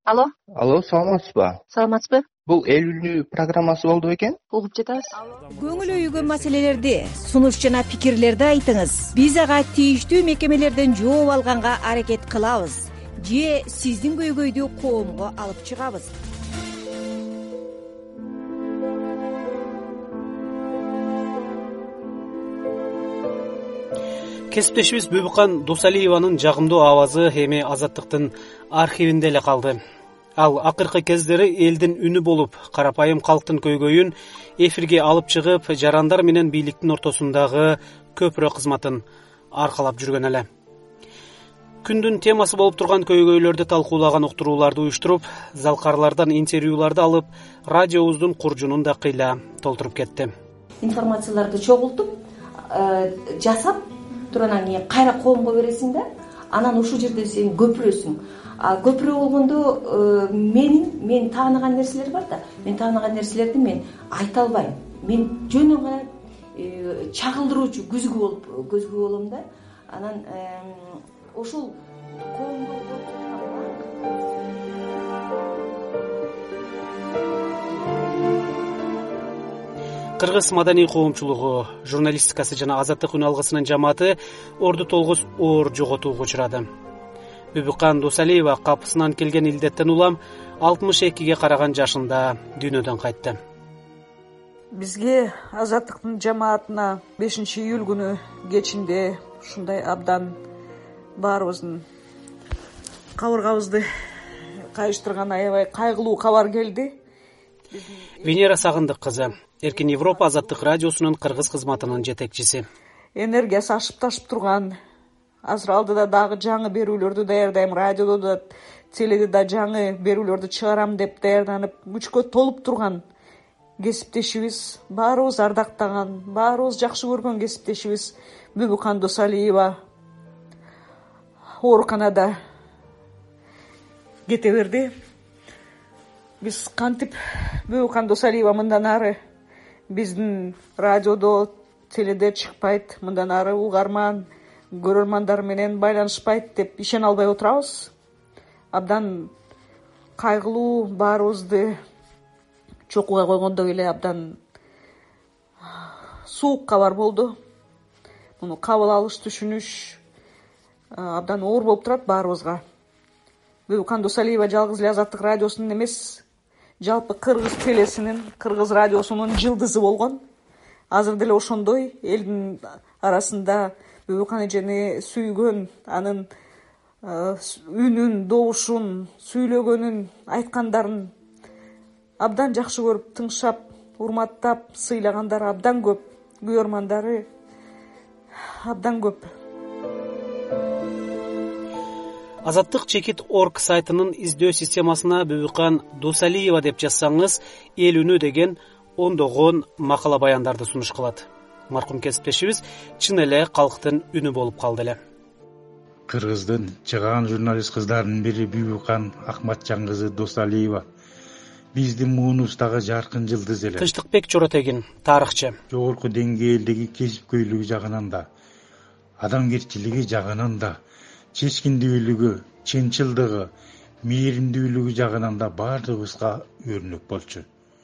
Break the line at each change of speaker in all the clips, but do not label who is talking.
Алло,
саламатсызбы?
саламатсызбы?
Бул эл үнү программасы болду бекен?
Угуп жатабыз.
Көңүл өйгөн маселелерди, сунуш жана пикирлерди айтыңыз. Биз ага тийиштүү мекемелерден жооп алганга аракет кылабыз же сиздин көйгөйдү коомго алып чыгабыз.
Кесиптешибиз Бүбүкан Дусалиеванын жагымдуу авазы эми Азаттыктын архивинде эле калды. Ал акыркы кездери элдин үнү болуп, карапайым калктын көйгөйүн эфирге алып чыгып, жарандар менен бийликтин ортосундагы көпүрө кызматын аркалап жүргөн эле. Күндүн темасы болуп турган көйгөйлөрдү талкуулаган уктурууларды уюштуруп, залкарлардан интервьюларды алып, радиобуздун куржунун да кыйла толтуруп кетти.
Информацияларды чогултуп, жасап туруп анан кийин кайра коомго бересиң да, анан ушул жерде сен көпүрөсүң. Көпүрө болгондо мен тааныган нерселер бар да, мен тааныган нерселерди мен айта албайм. Мен жөн гана чагылдыруучу көзгү болом да. Анан ошол коомдо
Кыргыз маданий коомчулугу, журналистикасы жана Азаттык үн алгысынын жамааты Орду Толгос оор жоготууга учурады. Бүбүкан Дусалиева капысынан келген илдеттен улам 62ге караган жашында дүйнөдөн кайтты.
Бизге Азаттыктын жамаатына 5-июль күнү кечинде ушундай абдан баарыбыздын кабыргабызды кайыштырган аябай кайгылуу кабар келди.
Венера Сагындык кызы, Эркин Европа Азаттык радиосунун кыргыз кызматынын жетекчиси.
Энергиясы ашып ташып турган, азыр алдыда дагы жаңы берүүлөрдү даярдайм, радиодо да, теледе да жаңы берүүлөрдү чыгарам деп даярданып, күчкө толуп турган кесиптешибиз, баарыбыз ардактаган, баарыбыз жакшы көргөн кесиптешибиз Бүбүкан Дусалиева ооруканада кете берди. Биз кантип Бүбүкан Дусалиева мындан ары биздин радиодо, теледе чыкпайт, мындан ары угарман, көрөрмандар менен байланышпайт деп ишене албай отурабыз. Абдан кайгылуу, баарыбызды чокуга койгондой эле абдан суук кабар болду. Муну кабыл алыш, түшүнүш абдан оор болуп турат баарыбызга. Бүбүкан Дусалиева жалгыз эле Азаттык радиосунун эмес, жалпы кыргыз телесинин, кыргыз радиосунун жылдызы болгон. Азыр деле ошондой элдин арасында Бүбүкан эжени сүйгөн, анын үнүн, добушун, сүйлөгөнүн, айткандарын абдан жакшы көрүп, тыңшап, урматтап, сыйлагандар абдан көп, көрөрмандары абдан көп.
Азаттык Чекит.org сайтынын издөө системасына Бүбүкан Дусалиева деп жазсаңыз, эл үнү деген ондогон макала баяндарды сунуш кылат. Маркум кесиптешибиз чын эле калктын үнү болуп калды эле.
Кыргыздын чыгаан журналист кыздарынын бири Бүбүкан Акматжан кызы Дусалиева биздин муунубуздагы жаркын жылдыз эле.
Тынчтыкбек Чоротегин, тарыхчы.
Жогорку деңгээлдеги кесипкөйлүгү жагынан да, адамгерчилиги жагынан да, чечкиндүүлүгү, чынчылдыгы, мээримдүүлүгү жагынан да баардыгыбызга өрнөк болчу.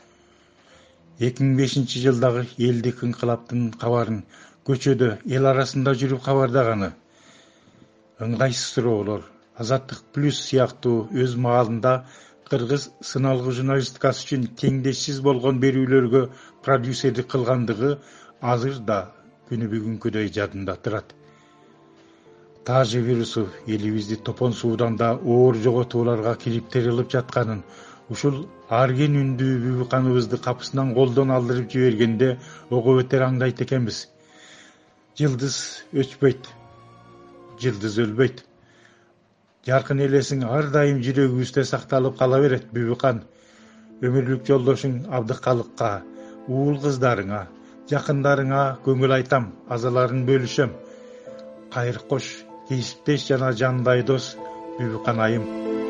2005-жылдагы элдик инкылаптын кабарын көчөдө эл арасында жүрүп кабардаганы, ыңгайсыз суроолор, Азаттык плюс сыяктуу өз маалында кыргыз сыналгы журналистикасы үчүн теңдешсиз болгон берүүлөргө продюсердик кылгандыгы азыр да күнү бүгүнкүдөй жадында турат. Тажы вирусу элибизди топон суудан да оор жоготууларга кириптирилип жатканын, ушул арген үндүү Бүбүканыбызды капысынан колдон алдырып жибергенде ого бетер аңдайт экенбиз. Жылдыз өчпөйт, жылдыз өлбөйт. Жаркын элесиң ар дайым жүрөгүбүздө сакталып кала берет Бүбүкан. Өмүрлүк жолдошуң Абдыкалыкка, уул кыздарыңа, жакындарыңа көңүл айтам, азаларын бөлүшөм. Кайыр кош, кесиптеш жана жандай дос Бүбүкан айым.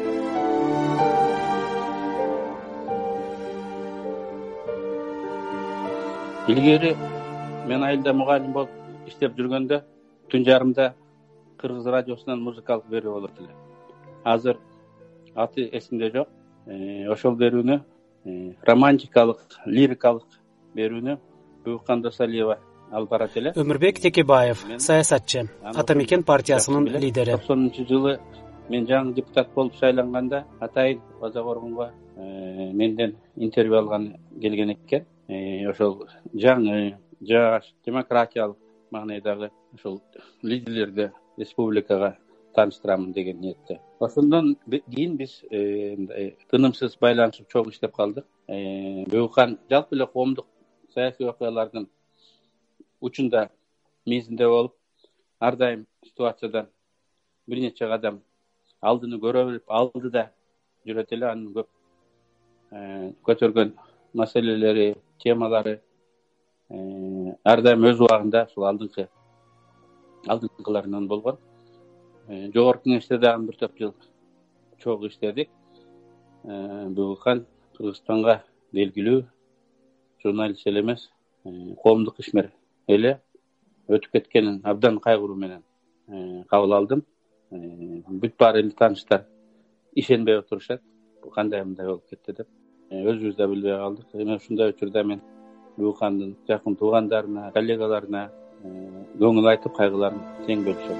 Илгери мен айылда мугалим болуп иштеп жүргөндө түн жарымда Кыргыз радиосунан музыкалык берүү болот эле. Азыр аты эсимде жок. Ошол берүүнү романтикалык, лирикалык берүүнү Бүйүккан Досалиева алып барат эле.
Өмүрбек Текебаев, саясатчы, Ата Мекен партиясынын лидери.
90-жылы мен жаңы депутат болуп шайланганда атайын база коргонго менден интервью алган келген экен. Ошол жаңы жаш демократиялык маанайдагы ошол лидерлерди республикага тааныштырамын деген ниетте. Ошондон кийин биз тынымсыз байланышып чогуу иштеп калдык. Бүйүккан жалпы эле коомдук саясий окуялардын учунда мизинде болуп, ар дайым ситуациядан бир нече кадам алдыны көрө билип, алдыда жүрөт эле. Анын көп көтөргөн маселелери, темалары ар дайым өз убагында ушул алдыңкыларынан болгон. Жогорку кеңеште дагы бир топ жыл чогуу иштедик. Бүйүккан Кыргызстанга белгилүү журналист эле эмес, коомдук ишмер эле өтүп кеткенин абдан кайгыруу менен кабыл алдым. Бүт баары эле тааныштар ишенбей отурушат. Кандай мындай болуп кетти деп. Өзүбүз да билбей калдык. Ушундай учурда мен Бүйүккандын жакын туугандарына, коллегаларына көңүл айтып, кайгыларын тең бөлүшөм.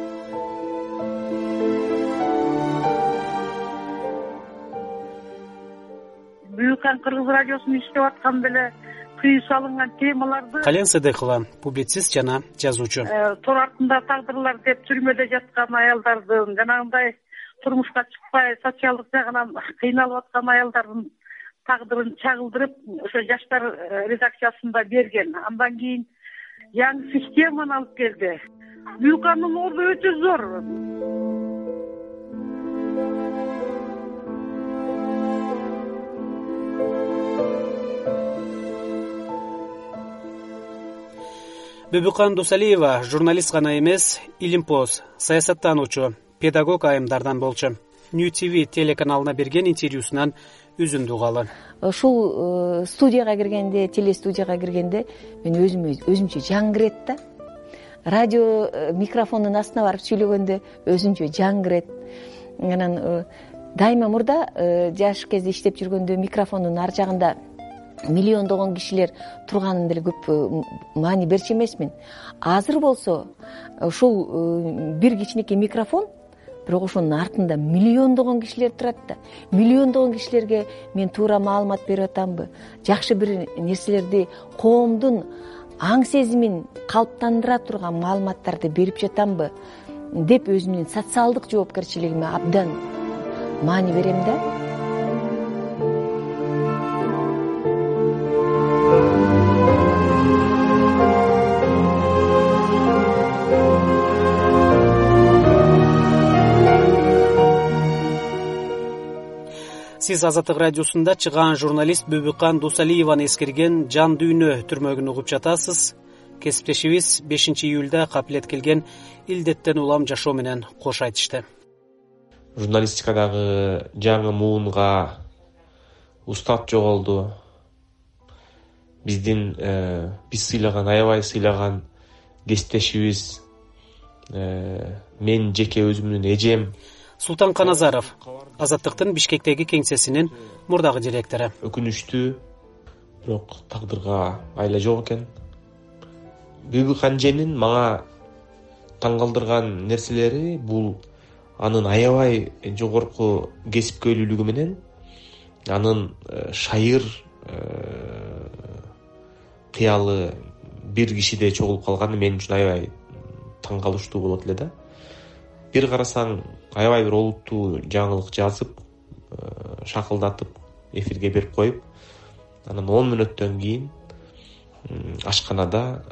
Бүйүккан Кыргыз радиосунун иштеп аткан беле кыюу салынган темаларды
Кален Сыдыкова, публицист жана жазуучу.
Тор артында тагдырлар деп түрмөдө жаткан аялдардын, жанагындай турмушка чыкпай социалдык жагынан кыйналып аткан аялдардын тагдырын чагылдырып, ошо жаштар редакциясында берген. Андан кийин жаңы системаны алып келди. Бүйүккандын орду өтө зор.
Бүйүккан Досалиева журналист гана эмес, илимпоз, саясаттануучу, педагог айымдардан болчу. New TV телеканалына берген интервьюсунан үзүндү угалы.
Ушул студияга киргенде, телестудияга киргенде мен өзүмчө жаңгырет да. Радио микрофондун астына барып сүйлөгөндө өзүмчө жаңгырет. Анан дайыма мурда жаш кезде иштеп жүргөндө микрофондун ар жагында миллиондогон кишилер турганын деле көп маани берчү эмесмин. Азыр болсо ушул бир кичинекей микрофон, бирок ошонун артында миллиондогон кишилер турат да. Миллиондогон кишилерге мен туура маалымат берип атамбы? Жакшы бир нерселерди, коомдун аң сезимин калыптандыра турган маалыматтарды берип жатамбы деп өзүмдүн социалдык жоопкерчилигиме абдан маани берем да.
Сиз Азаттык радиосунда чыгаан журналист Бүйүккан Досалиеваны эскерген жан дүйнө түрмөгүн угуп жатасыз. Кесиптешибиз 5-июлда капыл эткилген илдеттен улам жашоо менен кош айтышты.
Журналистикадагы жаңы муунга устат жоголду. Биз сыйлаган, аябай сыйлаган кесиптешибиз, мен жеке өзүмдүн эжем
Султан Каназаров, Азаттыктын Бишкектеги кеңсесинин мурдагы директору.
Өкүнүчтүү, бирок тагдырга айла жок экен. Бүйүккан эженин мага таң калтырган нерселери бул анын аябай жогорку кесипкөйлүүлүгү менен анын шайыр кыялы бир кишиде чогулуп калганы мен үчүн аябай таң калыштуу болот эле да. Бир карасаң аябай бир олуттуу жаңылык жазып, шакылдатып эфирге берип коюп, анан 10 мүнөттөн кийин ашканада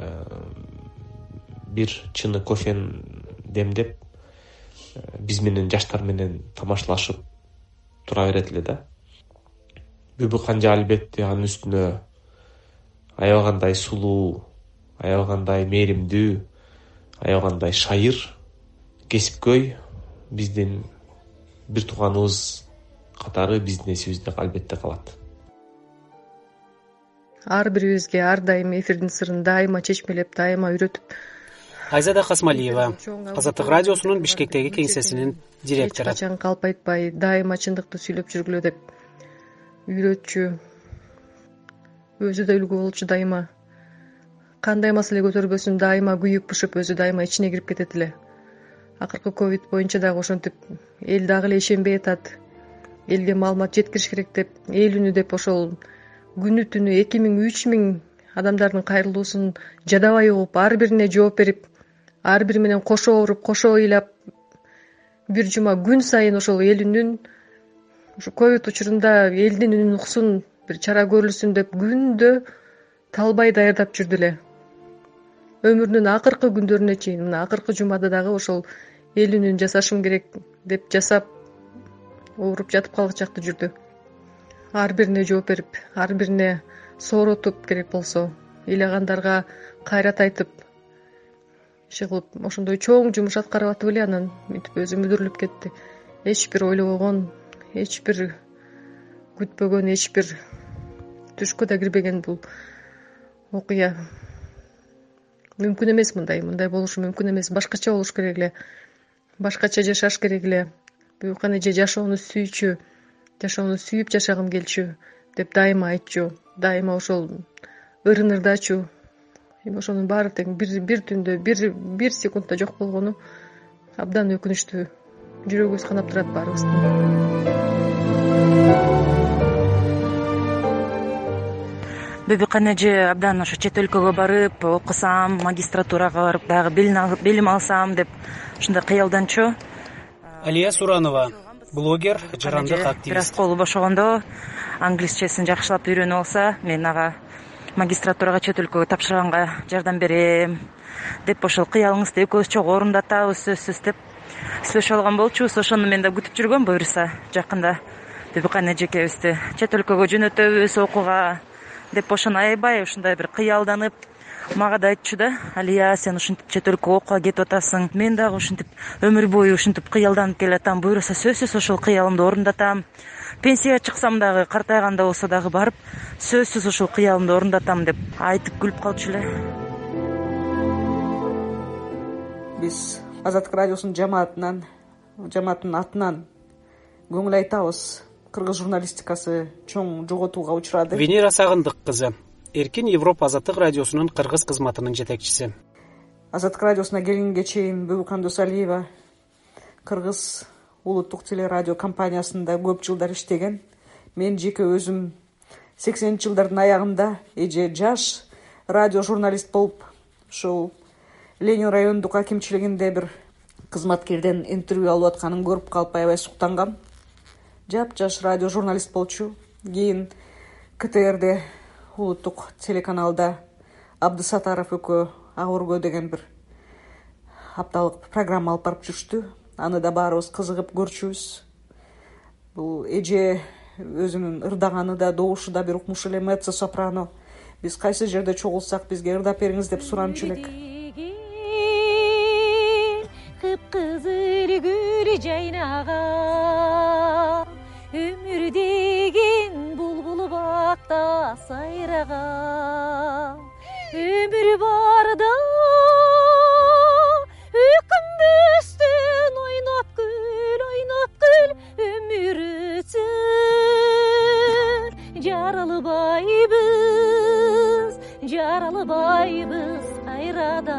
бир чыны кофени демдеп биз менен жаштар менен тамашалашып тура берет эле да. Бүйүккан албетте анын үстүнө аябагандай сулуу, аябагандай мээримдүү, аябагандай шайыр, кесипкөй, биздин бир тууганыбыз катары биздин эсибизде албетте калат.
Ар бирибизге ар дайым эфирдин сырын дайыма чечмелеп, дайыма үйрөтүп.
Айзада Касмалиева, Азаттык радиосунун Бишкектеги кеңсесинин директору.
Эч качан калп айтпай, дайыма чындыкты сүйлөп жүргүлө деп үйрөтчү. Өзү да үлгү болчу дайыма. Кандай маселе көтөрбөсүн дайыма күйүп бышып, өзү дайыма ичине кирип кетет эле. Акыркы ковид боюнча дагы ошентип эл дагы эле ишенбей атат. Элге маалымат жеткириш керек деп, эл үнү деп ошол күнү түнү 2000-3000 адамдардын кайрылуусун жадабай угуп, ар бирине жооп берип, ар бири менен кошо уруп, кошо ыйлап, бир жума күн сайын ошол эл үнүн, ушу ковид учурунда элдин үнүн уксун, бир чара көрүлсүн деп күндө талбай даярдап жүрдү эле. Өмүрүнүн акыркы күндөрүнө чейин, мына акыркы жумада дагы ошол эл үнүн жасашым керек деп жасап, ооруп жатып калгычакты жүрдү. Ар бирине жооп берип, ар бирине сооротуп, керек болсо ыйлагандарга кайрат айтып, иши кылып, ошондой чоң жумуш аткарып атып эле анан мынтип өзү мүдүрүлүп кетти. Эч бир ойлобогон, эч бир күтпөгөн, эч бир түшкө да кирбеген бул окуя. Мүмкүн эмес мындай болушу мүмкүн эмес. Башкача болуш керек эле. Башкача жашаш керек эле. Буюкан эже жашоону сүйчү, жашоону сүйүп жашагым келчү деп дайыма айтчу. Дайыма ошол ырын-ырдачу. Ошонун баары тең бир түндө, бир секундда жок болгону абдан өкүнүчтүү. Жүрөгүбүз канап турат баарыбыздын.
Бөбүкан эже абдан ошо чет өлкөгө барып, окусам, магистратурага барып дагы билим алсам деп ушундай кыялданчу.
Алия Суранова, блогер, жарандык
Бир
активист.
аз колу бошогондо англисчесин жакшылап үйрөнүп алса, мен ага магистратурага чет өлкөгө тапшырганга жардам берем деп ошол кыялыңызды экөөбүз чогуу орундатабыз сөзсүз деп сүйлөшүп алган болчубуз. Ошону мен да күтүп жүргөм, буюрса жакында Бөбүкан эжекебизди чет өлкөгө жөнөтөбүз окууга деп ошону аябай ушундай бир кыялданып мага да айтчу да: Алия, сен ушинтип чет өлкөгө окууга кетип атасың, мен дагы ушинтип өмүр бою ушинтип кыялданып келатам, буюрса сөзсүз ошол кыялымды орундатам. Пенсияга чыксам дагы, картайганда болсо дагы барып сөзсүз ошол кыялымды орундатам деп айтып күлүп калчу эле.
Биз Азаттык радиосунун жамаатынын атынан көңүл айтабыз. Кыргыз журналистикасы чоң жоготууга учурады.
Венера Сагындык кызы, Эркин Европа Азаттык радиосунун кыргыз кызматынын жетекчиси.
Азаттык радиосуна келгенге чейин Бөбүкан Досалиева Кыргыз улуттук телерадио компаниясында көп жылдар иштеген. Мен жеке өзүм 80 жылдардын аягында эже жаш радио журналист болуп, ушул Ленин райондук акимчилигинде бир кызматкерден интервью алып атканын көрүп калып аябай суктангам. Жап-жаш радио журналист болчу. Кийин КТРде улуттук телеканалда Абдысатаров экөө Ак өргө деген бир апталык программа алып барып жүрүштү. Аны да баарыбыз кызыгып көрчүбүз. Бул эже өзүнүн ырдаганы да, добушу да бир укмуш эле, меццо сопрано. Биз кайсы жерде чогулсак бизге ырдап бериңиз деп суранчу элек.
Кыпкызыл гүл жайнаган, өмүр деген булбул бакта сайраган, өмүр барда өкүнбөстөн ойноп күл, өмүр өтсүн. Жаралбайбыз кайрадан.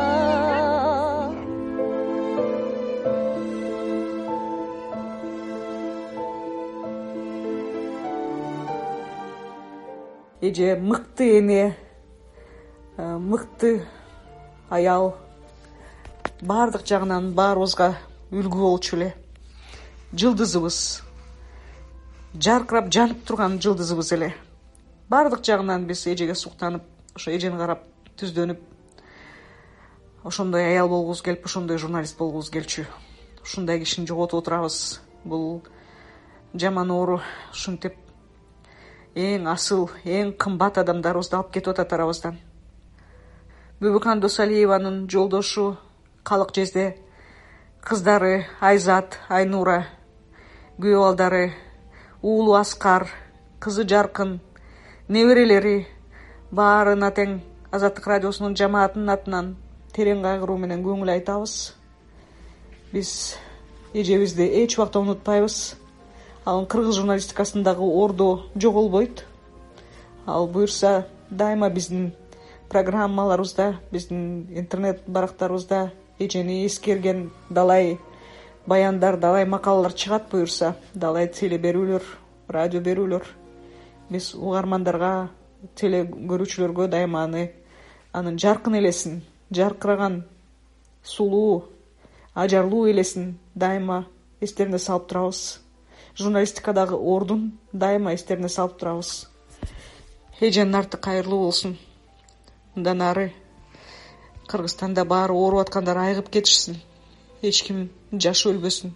Эже мыкты эне, мыкты аял, баардык жагынан баарыбызга үлгү болчу эле. Жылдызыбыз, жаркырап жанып турган жылдызыбыз эле. Баардык жагынан биз эжеге суктанып, ошо эжени карап түздөнүп, ошондой аял болгубуз келип, ошондой журналист болгубуз келчү. Ушундай кишини жоготуп отурабыз. Бул жаман оору ушинтип эң асыл, эң кымбат адамдарыбызды алып кетип атат арабыздан. Бөбүкан Досалиеванын жолдошу Калык Жезде кыздары Айзат, Айнура, күйөө балдары уулу Аскар, кызы Жаркын, неберелери баарына тең Азаттык радиосунун жамаатынын атынан терең кайгыруу менен көңүл айтабыз. Биз эжебизди эч убакта унутпайбыз. Ал кыргыз журналистикасындагы ордо жоголбойт. Ал буюрса дайыма биздин программаларыбызда, биздин интернет барактарыбызда эжени эскерген далай баяндар, далай макалалар чыгат буюрса, далай теле берүүлөр, радио берүүлөр. Биз угармандарга, теле көрүүчүлөргө дайыма анын жаркын элесин, жаркыраган, сулуу, ажарлуу элесин дайыма эстерине салып турабыз. Журналистикадагы ордун дайыма эстерине салып турабыз. Эженин арты кайырлуу болсун. Мындан ары Кыргызстанда баары ооруп аткандар айыгып кетишсин. Эч ким жашы өлбөсүн.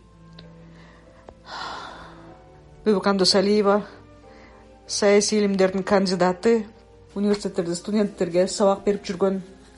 Бүбүкан Досалиева, саясий илимдердин кандидаты, университеттерде студенттерге сабак берип жүргөн.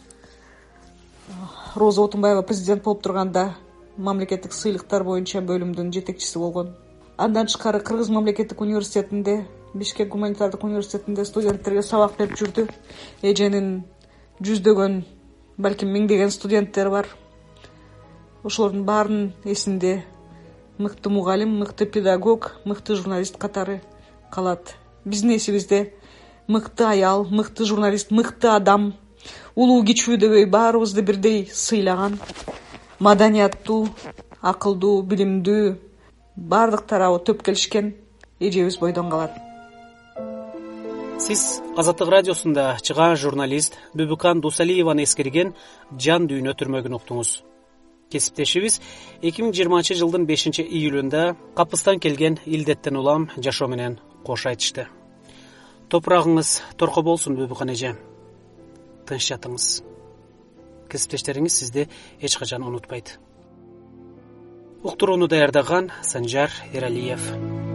Роза Отунбаева президент болуп турганда мамлекеттик сыйлыктар боюнча бөлүмдүн жетекчиси болгон. Андан тышкары Кыргыз мамлекеттик университетинде, Бишкек гуманитардык университетинде студенттерге сабак берип жүрдү. Эженин жүздөгөн, балким миңдеген студенттери бар. Ошолордун баарынын эсинде мыкты мугалим, мыкты педагог, мыкты журналист катары калат. Биздин эсибизде мыкты аял, мыкты журналист, мыкты адам, улуу кичүү дебей баарыбызды бирдей сыйлаган, маданияттуу, акылдуу, билимдүү, баардык тарабы төп келишкен эжебиз бойдон калат.
Сиз Азаттык радиосунда чыгаан журналист Бүбүкан Досалиеваны эскерген жан дүйнө түрмөгүн уктуңуз. Кесиптешибиз 2020 жылдын 5-июлунда Капыстан келген илдеттен улам жашоо менен кош айтышты. Топурагыңыз торко болсун Бүбүкан эже. Тынч жатыңыз. Кесиптештериңиз сизди эч качан унутпайт. Уктурууну даярдаган Санжар Эралиев.